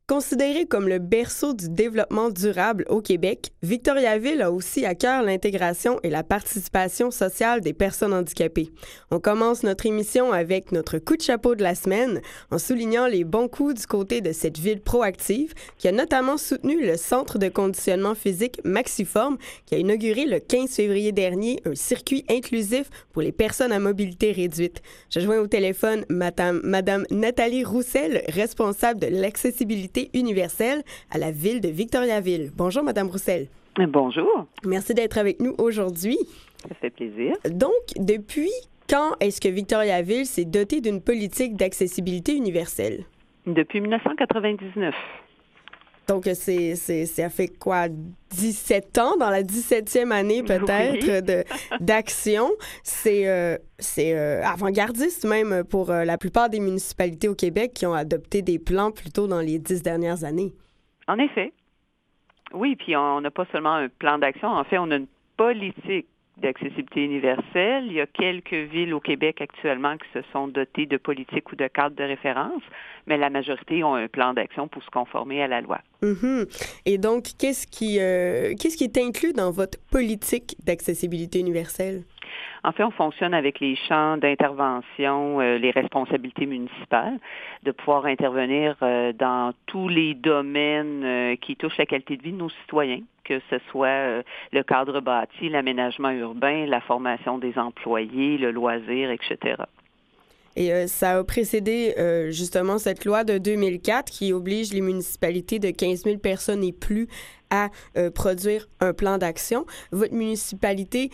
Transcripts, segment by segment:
Considérée comme le berceau du développement durable au Québec, Victoriaville a aussi à cœur l'intégration et la participation sociale des personnes handicapées. On commence notre émission avec notre coup de chapeau de la semaine en soulignant les bons coups du côté de cette ville proactive qui a notamment soutenu le Centre de conditionnement physique Maxiform qui a inauguré le 15 février dernier un circuit inclusif pour les personnes à mobilité réduite. Je joins au téléphone Madame Nathalie Roussel, responsable de l'accessibilité universelle à la ville de Victoriaville. Bonjour, Madame Roussel. Bonjour. Merci d'être avec nous aujourd'hui. Ça fait plaisir. Donc, depuis quand est-ce que Victoriaville s'est dotée d'une politique d'accessibilité universelle? Depuis 1999. Donc, ça fait quoi, 17 ans, dans la 17e année peut-être d'action. C'est avant-gardiste même pour la plupart des municipalités au Québec qui ont adopté des plans plutôt dans les 10 dernières années. En effet. Oui, puis on n'a pas seulement un plan d'action. En fait, on a une politique d'accessibilité universelle. Il y a quelques villes au Québec actuellement qui se sont dotées de politiques ou de cadres de référence, mais la majorité ont un plan d'action pour se conformer à la loi. Mm-hmm. Et donc, qu'est-ce qui est inclus dans votre politique d'accessibilité universelle? En fait, on fonctionne avec les champs d'intervention, les responsabilités municipales, de pouvoir intervenir dans tous les domaines qui touchent la qualité de vie de nos citoyens, que ce soit le cadre bâti, l'aménagement urbain, la formation des employés, le loisir, etc. Et ça a précédé justement cette loi de 2004 qui oblige les municipalités de 15 000 personnes et plus à produire un plan d'action. Votre municipalité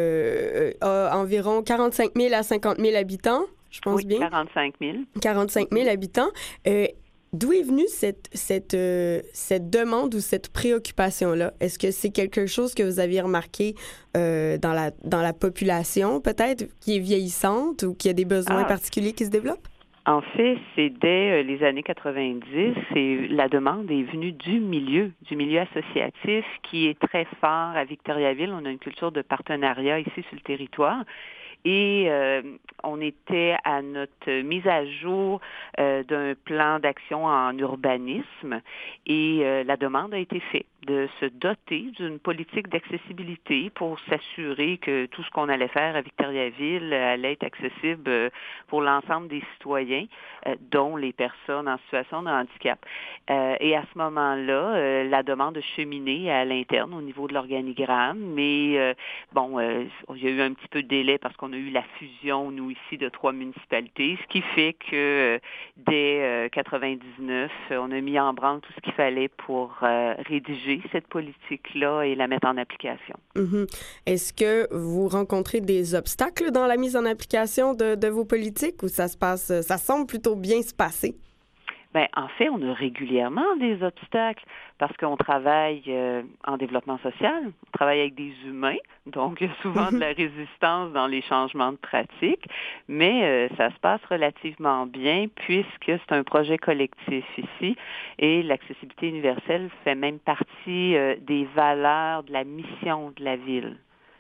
a environ 45 000 à 50 000 habitants, je pense bien. 45 000. 45 000 habitants. D'où est venue cette demande ou cette préoccupation-là? Est-ce que c'est quelque chose que vous aviez remarqué dans la population, peut-être, qui est vieillissante ou qui a des besoins particuliers qui se développent? En fait, c'est dès les années 90, et la demande est venue du milieu associatif qui est très fort à Victoriaville. On a une culture de partenariat ici sur le territoire. Et on était à notre mise à jour d'un plan d'action en urbanisme et la demande a été faite de se doter d'une politique d'accessibilité pour s'assurer que tout ce qu'on allait faire à Victoriaville allait être accessible pour l'ensemble des citoyens, dont les personnes en situation de handicap. Et à ce moment-là, la demande a cheminé à l'interne au niveau de l'organigramme, mais il y a eu un petit peu de délai parce qu'on a eu la fusion, nous, ici, de 3 municipalités, ce qui fait que dès 99, on a mis en branle tout ce qu'il fallait pour rédiger cette politique-là et la mettre en application. Mm-hmm. Est-ce que vous rencontrez des obstacles dans la mise en application de vos politiques ou ça semble plutôt bien se passer? Bien, en fait, on a régulièrement des obstacles parce qu'on travaille en développement social, on travaille avec des humains, donc il y a souvent de la résistance dans les changements de pratique, mais ça se passe relativement bien puisque c'est un projet collectif ici et l'accessibilité universelle fait même partie des valeurs de la mission de la ville.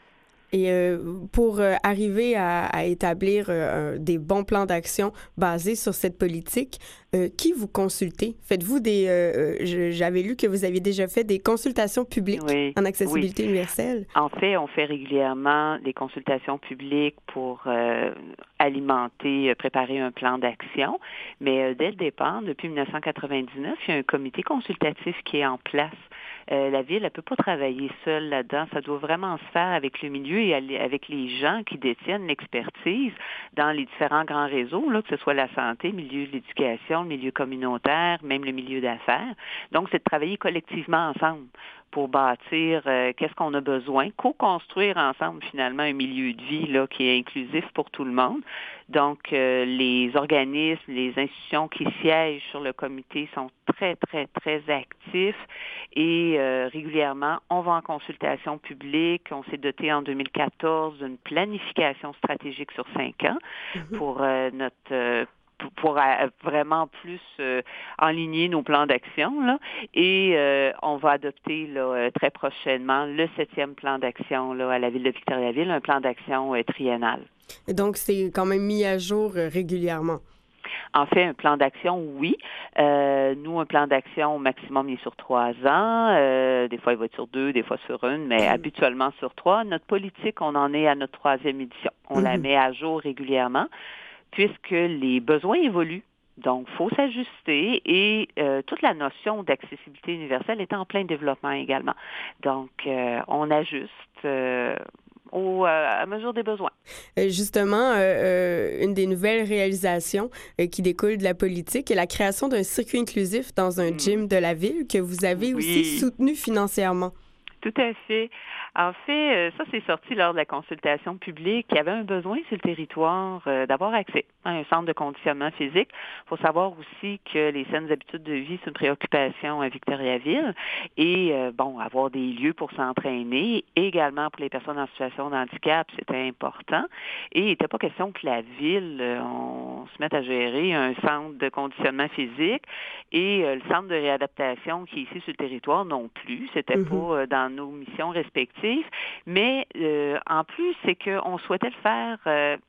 Et pour arriver à établir des bons plans d'action basés sur cette politique, qui vous consultez? Faites-vous j'avais lu que vous aviez déjà fait des consultations publiques en accessibilité universelle. En fait, on fait régulièrement des consultations publiques pour préparer un plan d'action. Mais dès le départ, depuis 1999, il y a un comité consultatif qui est en place. La Ville, elle ne peut pas travailler seule là-dedans. Ça doit vraiment se faire avec le milieu et avec les gens qui détiennent l'expertise dans les différents grands réseaux, là, que ce soit la santé, le milieu de l'éducation, le milieu communautaire, même le milieu d'affaires. Donc, c'est de travailler collectivement ensemble pour bâtir qu'est-ce qu'on a besoin, co-construire ensemble finalement un milieu de vie là, qui est inclusif pour tout le monde. Donc, les organismes, les institutions qui siègent sur le comité sont très, très, très actifs et régulièrement, on va en consultation publique. On s'est doté en 2014 d'une planification stratégique sur 5 ans pour pour vraiment plus enligner nos plans d'action. Là. Et on va adopter là, très prochainement le 7e plan d'action là, à la Ville de Victoriaville, un plan d'action triennal. Et donc, c'est quand même mis à jour régulièrement. En fait, un plan d'action, oui. Nous, un plan d'action au maximum, il est sur 3 ans. Des fois, il va être sur 2, des fois sur 1, mais habituellement sur 3. Notre politique, on en est à notre 3e édition. On la met à jour régulièrement puisque les besoins évoluent. Donc, il faut s'ajuster et toute la notion d'accessibilité universelle est en plein développement également. Donc, on ajuste à mesure des besoins. Justement, une des nouvelles réalisations qui découle de la politique est la création d'un circuit inclusif dans un gym de la ville que vous avez aussi soutenu financièrement. Tout à fait. En fait, ça, c'est sorti lors de la consultation publique. Il y avait un besoin sur le territoire d'avoir accès à un centre de conditionnement physique. Il faut savoir aussi que les saines habitudes de vie, c'est une préoccupation à Victoriaville. Et, avoir des lieux pour s'entraîner, également pour les personnes en situation de handicap, c'était important. Et il n'était pas question que la ville, on se mette à gérer un centre de conditionnement physique et le centre de réadaptation qui est ici sur le territoire non plus. C'était pas dans nos missions respectives. Mais en plus, c'est qu'on souhaitait le faire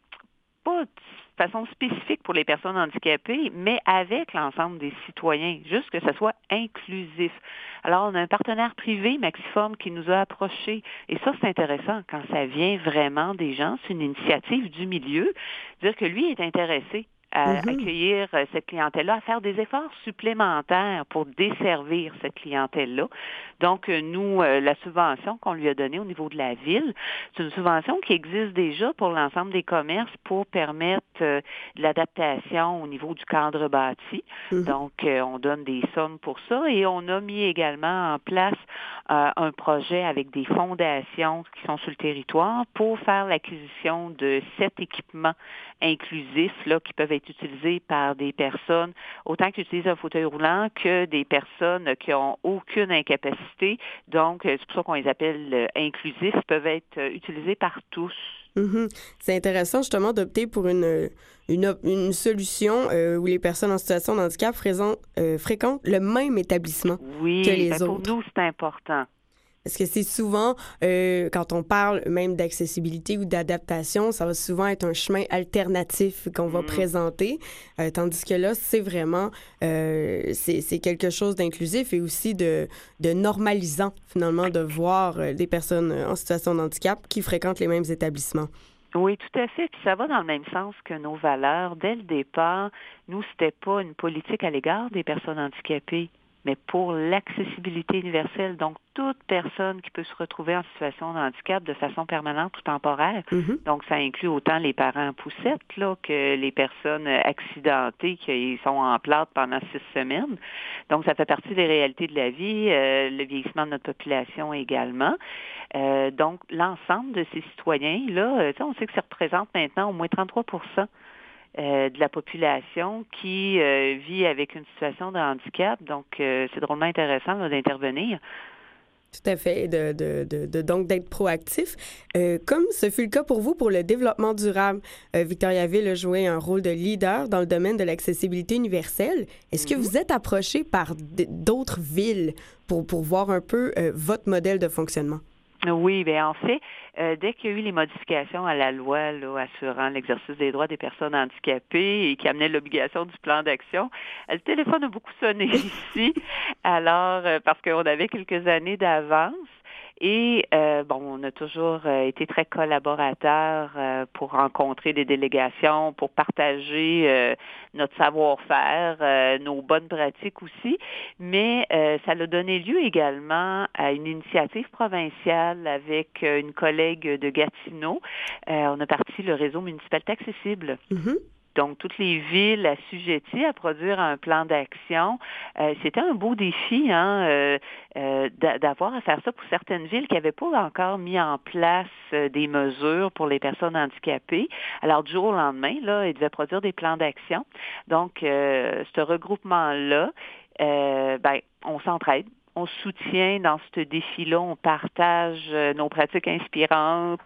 pas de façon spécifique pour les personnes handicapées, mais avec l'ensemble des citoyens, juste que ce soit inclusif. Alors, on a un partenaire privé, Maxiform, qui nous a approchés. Et ça, c'est intéressant quand ça vient vraiment des gens. C'est une initiative du milieu. Dire que lui est intéressé à accueillir cette clientèle-là, à faire des efforts supplémentaires pour desservir cette clientèle-là. Donc, nous, la subvention qu'on lui a donnée au niveau de la ville, c'est une subvention qui existe déjà pour l'ensemble des commerces pour permettre l'adaptation au niveau du cadre bâti. Donc, on donne des sommes pour ça et on a mis également en place un projet avec des fondations qui sont sur le territoire pour faire l'acquisition de 7 équipements inclusifs là, qui peuvent être utilisés par des personnes, autant qui utilisent un fauteuil roulant que des personnes qui n'ont aucune incapacité. Donc, c'est pour ça qu'on les appelle inclusifs, peuvent être utilisés par tous. C'est intéressant justement d'opter pour une solution où les personnes en situation de handicap fréquentent le même établissement que les autres. Pour nous, c'est important. Parce que c'est souvent, quand on parle même d'accessibilité ou d'adaptation, ça va souvent être un chemin alternatif qu'on va présenter, tandis que là, c'est vraiment, c'est quelque chose d'inclusif et aussi de normalisant, finalement, de voir des personnes en situation de handicap qui fréquentent les mêmes établissements. Oui, tout à fait. Puis ça va dans le même sens que nos valeurs. Dès le départ, nous, c'était pas une politique à l'égard des personnes handicapées, mais pour l'accessibilité universelle. Donc, toute personne qui peut se retrouver en situation de handicap de façon permanente ou temporaire. Donc, ça inclut autant les parents en poussette là, que les personnes accidentées qui sont en plâtre pendant 6 semaines. Donc, ça fait partie des réalités de la vie, le vieillissement de notre population également. Donc, l'ensemble de ces citoyens-là, on sait que ça représente maintenant au moins 33% de la population qui vit avec une situation de handicap. Donc, c'est drôlement intéressant là, d'intervenir. Tout à fait, donc d'être proactif. Comme ce fut le cas pour vous pour le développement durable, Victoriaville a joué un rôle de leader dans le domaine de l'accessibilité universelle. Est-ce que vous êtes approché par d'autres villes pour voir un peu votre modèle de fonctionnement? Oui, bien en fait, dès qu'il y a eu les modifications à la loi là, assurant l'exercice des droits des personnes handicapées et qui amenait l'obligation du plan d'action, le téléphone a beaucoup sonné ici. Alors, parce qu'on avait quelques années d'avance. Et on a toujours été très collaborateurs pour rencontrer des délégations, pour partager notre savoir-faire, nos bonnes pratiques aussi. Mais ça a donné lieu également à une initiative provinciale avec une collègue de Gatineau. On a parti le réseau municipalité accessible. Donc, toutes les villes assujetties à produire un plan d'action. C'était un beau défi d'avoir à faire ça pour certaines villes qui n'avaient pas encore mis en place des mesures pour les personnes handicapées. Alors, du jour au lendemain, là, ils devaient produire des plans d'action. Donc, ce regroupement-là, on s'entraide. On soutient dans ce défi-là, on partage nos pratiques inspirantes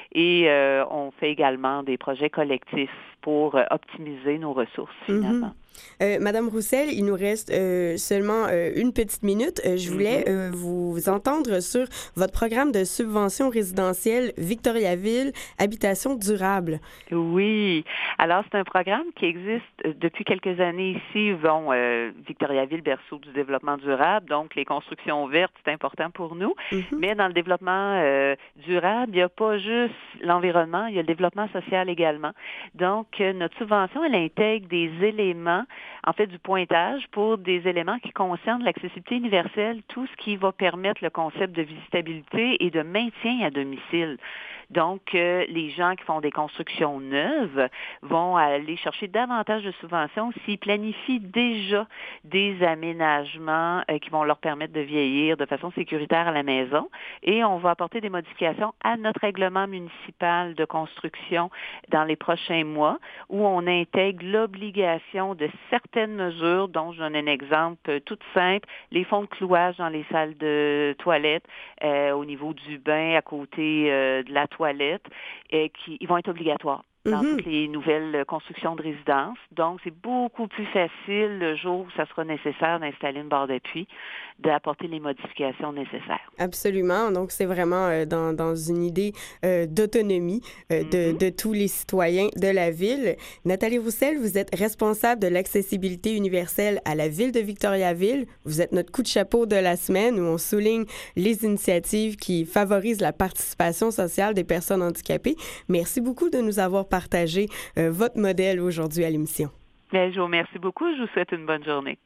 et on fait également des projets collectifs pour optimiser nos ressources, finalement. Madame Roussel, il nous reste seulement une petite minute. Je voulais vous entendre sur votre programme de subvention résidentielle Victoriaville Habitation durable. Oui. Alors, c'est un programme qui existe depuis quelques années ici. Bon, Victoriaville, berceau du développement durable, donc les constructions vertes, c'est important pour nous. Mais dans le développement durable, il n'y a pas juste l'environnement, il y a le développement social également. Donc, notre subvention, elle intègre des éléments, en fait, du pointage pour des éléments qui concernent l'accessibilité universelle, tout ce qui va permettre le concept de visitabilité et de maintien à domicile. Donc, les gens qui font des constructions neuves vont aller chercher davantage de subventions s'ils planifient déjà des aménagements qui vont leur permettre de vieillir de façon sécuritaire à la maison. Et on va apporter des modifications à notre règlement municipal de construction dans les prochains mois, où on intègre l'obligation de certaines mesures, dont je donne un exemple tout simple, les fonds de clouage dans les salles de toilettes, au niveau du bain à côté de la toilette, ils vont être obligatoires dans toutes les nouvelles constructions de résidences. Donc, c'est beaucoup plus facile le jour où ça sera nécessaire d'installer une barre d'appui, d'apporter les modifications nécessaires. Absolument. Donc, c'est vraiment dans une idée d'autonomie de tous les citoyens de la ville. Nathalie Roussel, vous êtes responsable de l'accessibilité universelle à la ville de Victoriaville. Vous êtes notre coup de chapeau de la semaine où on souligne les initiatives qui favorisent la participation sociale des personnes handicapées. Merci beaucoup de nous avoir partagé votre modèle aujourd'hui à l'émission. Je vous remercie beaucoup. Je vous souhaite une bonne journée.